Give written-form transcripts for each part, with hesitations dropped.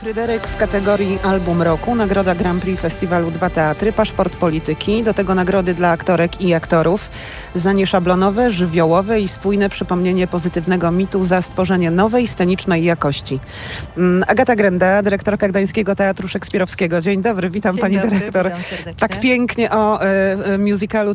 Fryderyk w kategorii Album Roku, nagroda Grand Prix Festiwalu Dwa Teatry, Paszport Polityki, do tego nagrody dla aktorek i aktorów za nieszablonowe, żywiołowe i spójne przypomnienie pozytywnego mitu za stworzenie nowej scenicznej jakości. Agata Grenda, dyrektorka Gdańskiego Teatru Szekspirowskiego. Dzień dobry, witam pani dyrektor. Witam serdecznie. Tak pięknie o musicalu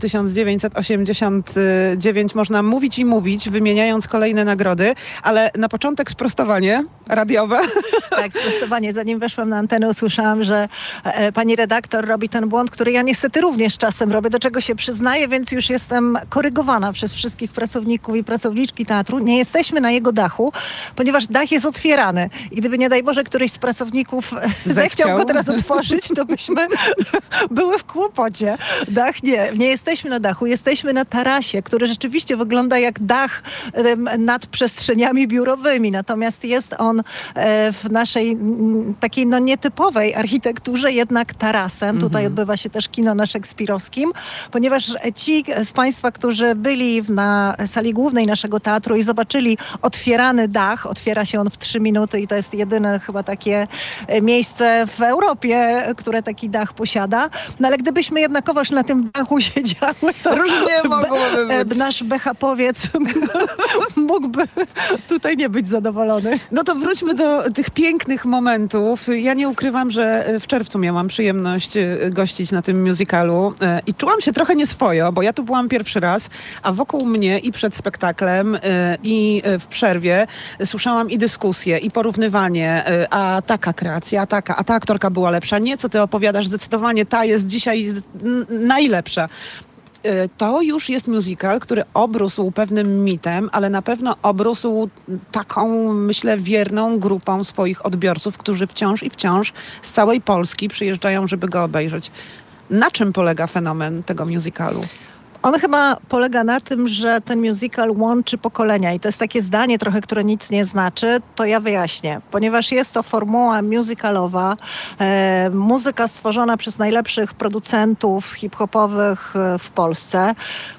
1989 można mówić i mówić, wymieniając kolejne nagrody, ale na początek sprostowanie radiowe. Tak, sprostowanie. Zanim weszłam na antenę, usłyszałam, że pani redaktor robi ten błąd, który ja niestety również czasem robię, do czego się przyznaję, więc już jestem korygowana przez wszystkich pracowników i pracowniczki teatru. Nie jesteśmy na jego dachu, ponieważ dach jest otwierany. I gdyby nie daj Boże któryś z pracowników zechciał go teraz otworzyć, to byśmy były w kłopocie. Dach nie jesteśmy na dachu, jesteśmy na tarasie, który rzeczywiście wygląda jak dach nad przestrzeniami biurowymi. Natomiast jest on w naszej takiej nietypowej architekturze jednak tarasem. Tutaj odbywa się też kino na Szekspirowskim, ponieważ ci z Państwa, którzy byli na sali głównej naszego teatru i zobaczyli otwierany dach, otwiera się on w 3 minuty i to jest jedyne chyba takie miejsce w Europie, które taki dach posiada. No ale gdybyśmy jednakowoż na tym dachu siedziały, to różnie mogłoby być. Nasz BH-powiec mógłby tutaj nie być zadowolony. No to wróćmy do tych pięknych momentów. Ja nie ukrywam, że w czerwcu miałam przyjemność gościć na tym musicalu i czułam się trochę nieswojo, bo ja tu byłam pierwszy raz, a wokół mnie i przed spektaklem i w przerwie słyszałam i dyskusje, i porównywanie, a taka kreacja, a ta aktorka była lepsza. Nie, co ty opowiadasz, zdecydowanie ta jest dzisiaj najlepsza. To już jest musical, który obrósł pewnym mitem, ale na pewno obrósł taką, myślę, wierną grupą swoich odbiorców, którzy wciąż z całej Polski przyjeżdżają, żeby go obejrzeć. Na czym polega fenomen tego musicalu? On chyba polega na tym, że ten musical łączy pokolenia i to jest takie zdanie trochę, które nic nie znaczy, to ja wyjaśnię. Ponieważ jest to formuła musicalowa, muzyka stworzona przez najlepszych producentów hip-hopowych w Polsce.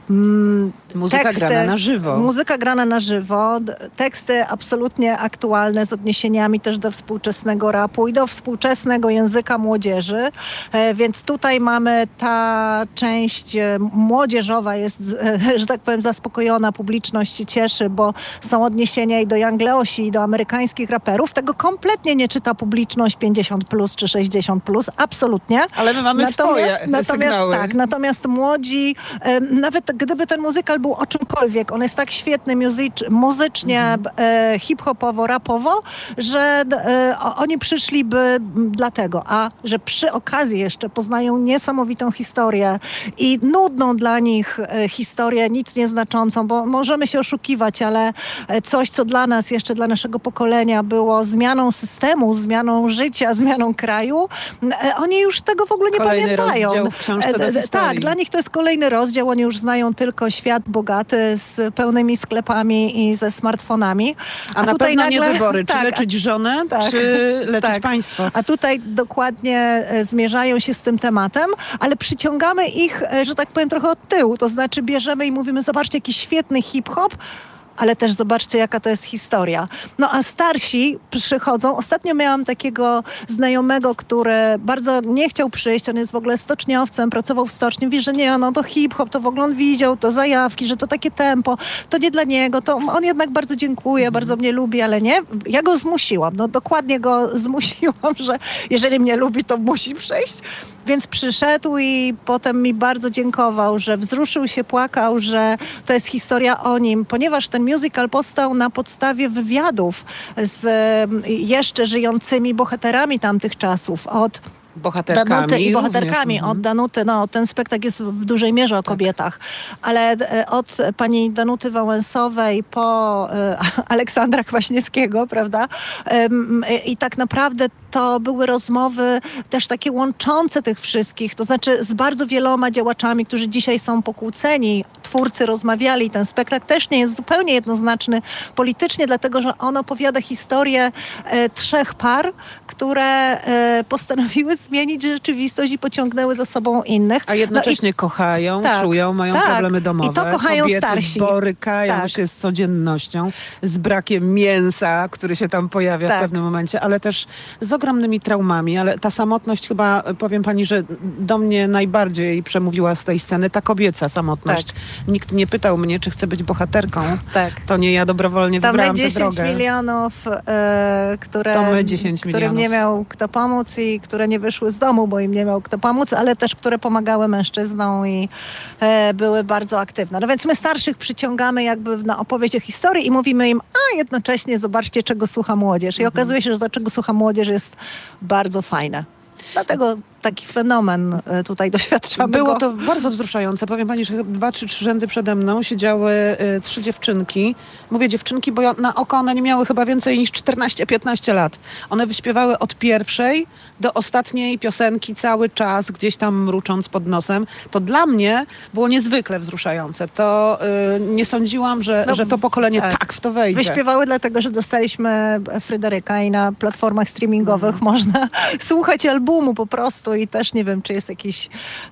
Muzyka grana na żywo. Muzyka grana na żywo, teksty absolutnie aktualne z odniesieniami też do współczesnego rapu i do współczesnego języka młodzieży. Więc tutaj mamy ta część młodzieżowa jest, że tak powiem, zaspokojona, publiczność się cieszy, bo są odniesienia i do Young Leosi, i do amerykańskich raperów. Tego kompletnie nie czyta publiczność 50+ czy 60+, absolutnie. Ale my mamy swoje sygnały. Tak, natomiast młodzi, nawet gdyby ten muzykal był o czymkolwiek, on jest tak świetny muzycznie, hip-hopowo, rapowo, że oni przyszliby dlatego, a że przy okazji jeszcze poznają niesamowitą historię i nudną dla nich historię, nic nieznaczącą, bo możemy się oszukiwać, ale coś, co dla nas, jeszcze dla naszego pokolenia było zmianą systemu, zmianą życia, zmianą kraju, oni już tego w ogóle nie pamiętają. Rozdział w książce do historii. Tak, dla nich to jest kolejny rozdział, oni już znają tylko świat bogaty z pełnymi sklepami i ze smartfonami. A na tutaj pewno nie wybory, czy leczyć żonę, czy leczyć państwo. A tutaj dokładnie zmierzają się z tym tematem, ale przyciągamy ich, że tak powiem, trochę od tyłu. To znaczy bierzemy i mówimy, zobaczcie, jaki świetny hip-hop, ale też zobaczcie, jaka to jest historia. No a starsi przychodzą. Ostatnio miałam takiego znajomego, który bardzo nie chciał przyjść. On jest w ogóle stoczniowcem, pracował w stoczni. Mówi, że nie, no to hip-hop, to w ogóle on widział, to zajawki, że to takie tempo, to nie dla niego. To on jednak bardzo dziękuję, bardzo mnie lubi, ale nie. Ja go zmusiłam. No dokładnie go zmusiłam, że jeżeli mnie lubi, to musi przyjść. Więc przyszedł i potem mi bardzo dziękował, że wzruszył się, płakał, że to jest historia o nim, ponieważ ten musical powstał na podstawie wywiadów z jeszcze żyjącymi bohaterami tamtych czasów, od Danuty i bohaterkami. Od Danuty, ten spektakl jest w dużej mierze o kobietach, ale od pani Danuty Wałęsowej po Aleksandra Kwaśniewskiego, prawda? I tak naprawdę to były rozmowy też takie łączące tych wszystkich, to znaczy z bardzo wieloma działaczami, którzy dzisiaj są pokłóceni. Twórcy rozmawiali, ten spektakl też nie jest zupełnie jednoznaczny politycznie, dlatego że on opowiada historię 3 par, które postanowiły zmienić rzeczywistość i pociągnęły za sobą innych. A jednocześnie kochają, czują, mają problemy domowe. I to kochają kobiety starsi. Borykają się z codziennością, z brakiem mięsa, który się tam pojawia w pewnym momencie, ale też z ogromnym ogromnymi traumami, ale ta samotność chyba, powiem pani, że do mnie najbardziej przemówiła z tej sceny, ta kobieca samotność. Tak. Nikt nie pytał mnie, czy chcę być bohaterką. Tak. To nie ja dobrowolnie wybrałam tę 10 drogę. milionów, To my 10 którym milionów. nie miał kto pomóc i które nie wyszły z domu, bo im nie miał kto pomóc, ale też które pomagały mężczyznom i były bardzo aktywne. No więc my starszych przyciągamy jakby na opowieść o historii i mówimy im, a jednocześnie zobaczcie, czego słucha młodzież. I okazuje się, że to, czego słucha młodzież, jest bardzo fajne. Dlatego taki fenomen tutaj doświadczamy. Było go. to bardzo wzruszające. Powiem pani, że 2 czy 3 rzędy przede mną siedziały 3 dziewczynki. Mówię dziewczynki, bo na oko one nie miały chyba więcej niż 14-15 lat. One wyśpiewały od pierwszej do ostatniej piosenki cały czas, gdzieś tam mrucząc pod nosem. To dla mnie było niezwykle wzruszające. To nie sądziłam, że to pokolenie tak w to wejdzie. Wyśpiewały dlatego, że dostaliśmy Fryderyka i na platformach streamingowych można słuchać albumu po prostu i też nie wiem, czy jest jakiś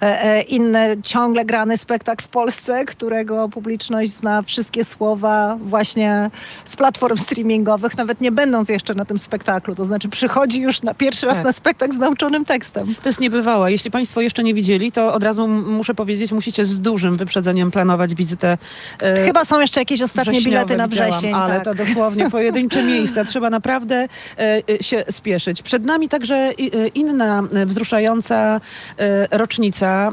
inny ciągle grany spektakl w Polsce, którego publiczność zna wszystkie słowa właśnie z platform streamingowych, nawet nie będąc jeszcze na tym spektaklu. To znaczy przychodzi już na pierwszy raz na spektakl z nauczonym tekstem. To jest niebywałe. Jeśli państwo jeszcze nie widzieli, to od razu muszę powiedzieć, musicie z dużym wyprzedzeniem planować wizytę. Chyba są jeszcze jakieś ostatnie bilety na wrzesień. Ale tak. to dosłownie pojedyncze miejsca. Trzeba naprawdę się spieszyć. Przed nami także inna wzruszająca rocznica,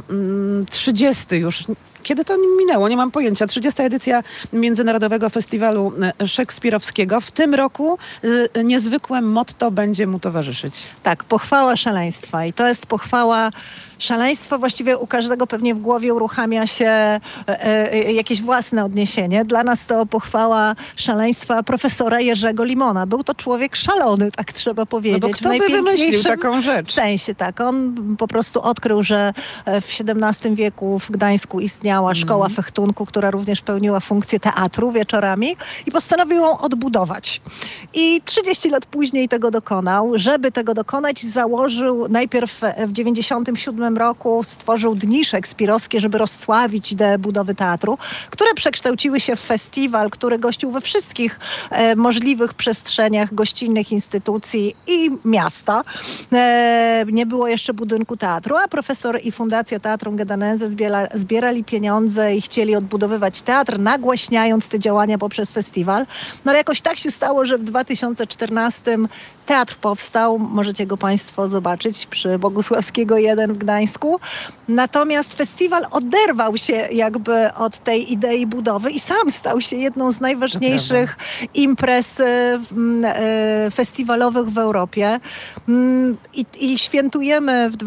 30 już. Kiedy to minęło? Nie mam pojęcia. 30. edycja Międzynarodowego Festiwalu Szekspirowskiego. W tym roku niezwykłe motto będzie mu towarzyszyć. Tak, pochwała szaleństwa. I to jest pochwała szaleństwa. Właściwie u każdego pewnie w głowie uruchamia się jakieś własne odniesienie. Dla nas to pochwała szaleństwa profesora Jerzego Limona. Był to człowiek szalony, tak trzeba powiedzieć. No bo kto by wymyślił taką rzecz? Sensie, tak. On po prostu odkrył, że w XVII wieku w Gdańsku istniała szkoła fechtunku, która również pełniła funkcję teatru wieczorami i postanowił ją odbudować. I 30 lat później tego dokonał. Żeby tego dokonać, założył najpierw w 97 roku, stworzył Dni Szekspirowskie, żeby rozsławić ideę budowy teatru, które przekształciły się w festiwal, który gościł we wszystkich możliwych przestrzeniach gościnnych instytucji i miasta. Nie było jeszcze budynku teatru, a profesor i Fundacja Teatrum Gedanense zbierali pieniądze i chcieli odbudowywać teatr, nagłaśniając te działania poprzez festiwal. No ale jakoś tak się stało, że w 2014 teatr powstał. Możecie go państwo zobaczyć przy Bogusławskiego 1 w Gdańsku. Natomiast festiwal oderwał się jakby od tej idei budowy i sam stał się jedną z najważniejszych imprez festiwalowych w Europie. I świętujemy w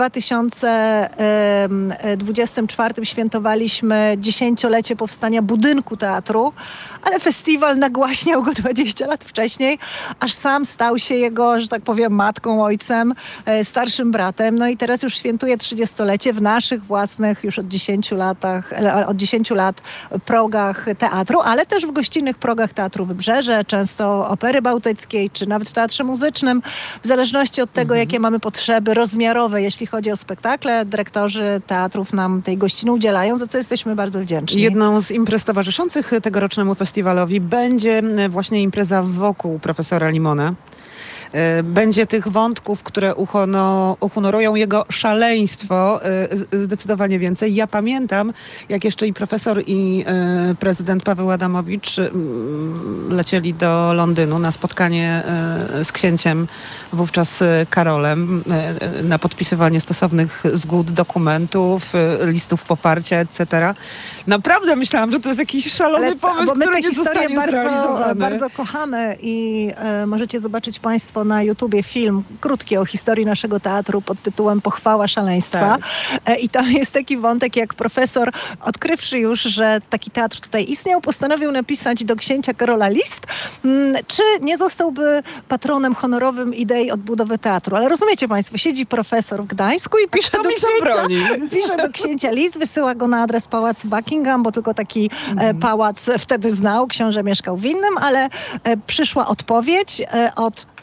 2024 świętowaliśmy 10-lecie powstania budynku teatru, ale festiwal nagłaśniał go 20 lat wcześniej, aż sam stał się jego, że tak powiem, matką, ojcem, starszym bratem. No i teraz już świętuje 30-lecie w naszych własnych już od 10 lat progach teatru, ale też w gościnnych progach Teatru Wybrzeże, często Opery Bałtyckiej, czy nawet w Teatrze Muzycznym. W zależności od tego, jakie mamy potrzeby rozmiarowe, jeśli chodzi o spektakle, dyrektorzy teatrów nam tej gościny udzielają, za co jesteśmy bardzo wdzięczni. Jedną z imprez towarzyszących tegorocznemu festiwalowi będzie właśnie impreza wokół profesora Limona. Będzie tych wątków, które uhonorują jego szaleństwo, zdecydowanie więcej. Ja pamiętam, jak jeszcze i profesor, i prezydent Paweł Adamowicz lecieli do Londynu na spotkanie z księciem, wówczas Karolem, na podpisywanie stosownych zgód, dokumentów, listów poparcia, etc. Naprawdę myślałam, że to jest jakiś szalony pomysł, który nie zostanie zrealizowany. Bardzo kochamy i możecie zobaczyć państwo na YouTubie film krótki o historii naszego teatru pod tytułem Pochwała szaleństwa. Tak. I tam jest taki wątek, jak profesor, odkrywszy już, że taki teatr tutaj istniał, postanowił napisać do księcia Karola list, czy nie zostałby patronem honorowym idei odbudowy teatru. Ale rozumiecie państwo, siedzi profesor w Gdańsku i pisze do księcia list, wysyła go na adres Pałac Buckingham, bo tylko taki pałac wtedy znał, książę mieszkał w innym, ale przyszła odpowiedź od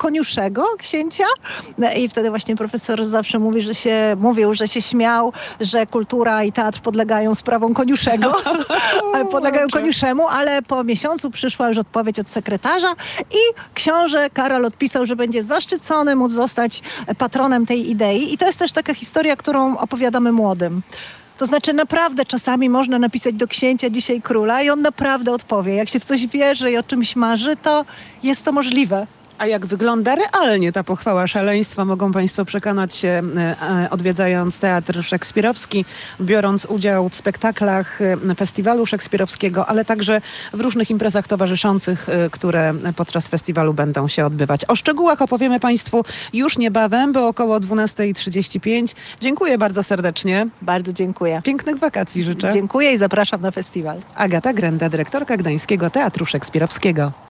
koniuszego księcia. I wtedy właśnie profesor zawsze mówił, że się śmiał, że kultura i teatr podlegają sprawom koniuszego, podlegają koniuszemu, ale po miesiącu przyszła już odpowiedź od sekretarza i książę Karol odpisał, że będzie zaszczycony móc zostać patronem tej idei. I to jest też taka historia, którą opowiadamy młodym. To znaczy naprawdę czasami można napisać do księcia dzisiaj króla i on naprawdę odpowie. Jak się w coś wierzy i o czymś marzy, to jest to możliwe. A jak wygląda realnie ta pochwała szaleństwa, mogą Państwo przekonać się, odwiedzając Teatr Szekspirowski, biorąc udział w spektaklach Festiwalu Szekspirowskiego, ale także w różnych imprezach towarzyszących, które podczas festiwalu będą się odbywać. O szczegółach opowiemy Państwu już niebawem, bo około 12:35. Dziękuję bardzo serdecznie. Bardzo dziękuję. Pięknych wakacji życzę. Dziękuję i zapraszam na festiwal. Agata Grenda, dyrektorka Gdańskiego Teatru Szekspirowskiego.